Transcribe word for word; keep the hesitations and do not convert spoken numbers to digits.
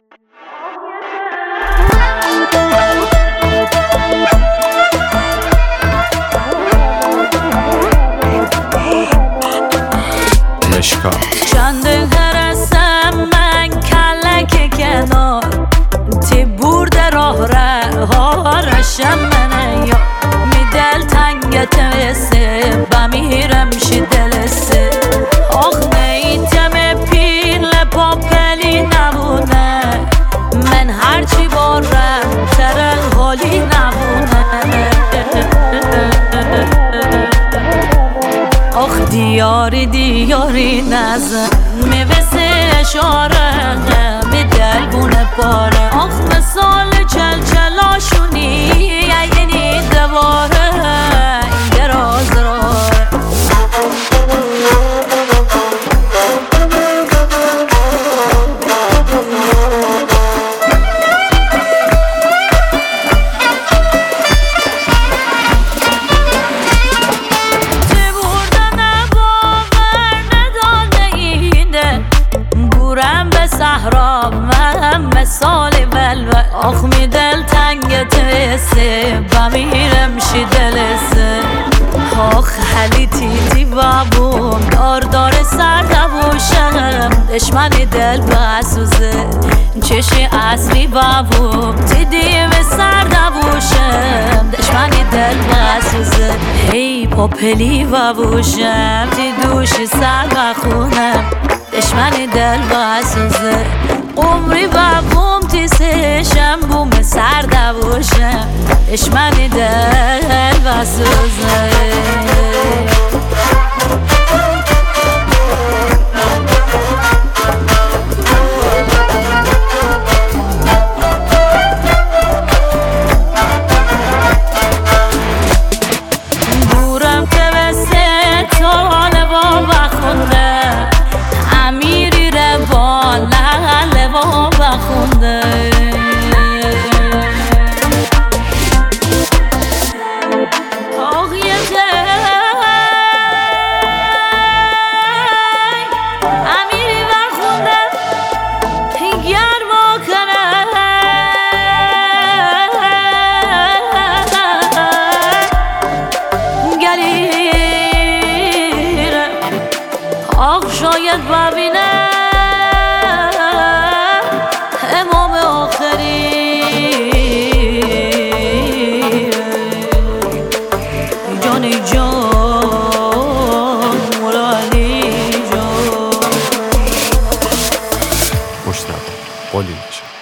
چند هرسم من کلک کنار تی برد راه رها رشم منه یا می دل تنگت وسه بمیرم شی دلسه آخ نیتم پیل پاپلی نبونه من هرچی بارم تر حالی نبونه آخ دیاری دیاری نزن میوسه اشاره می دلگونه پاره آخ مثال چل چلاشونی یعنی دواره این دراز راره صحرا من مثال بلبل آخ می دل تنگت وسه بمیرم شی دلسه آخ حلی تیتی بابوم دار دار سر دوشم دشمن دل بسوزه چشی اصلی بابوم تی دیم سر دوشم دشمن دل بسوزه هی پاپلی بابوشم تی دوشی سر بخونم دشمن دل بسوزه عمری بابوم تی سشم بوم سر دوشم دشمن دل بسوزه دورم که بسه تاله با بخونده امیری رو با لحله با بخونده آخ یه امیری بخونده گرما کنه گلیره آخ شاید ببینه امام آخری جانی جان مولالی جان مشتاق قولی میشه.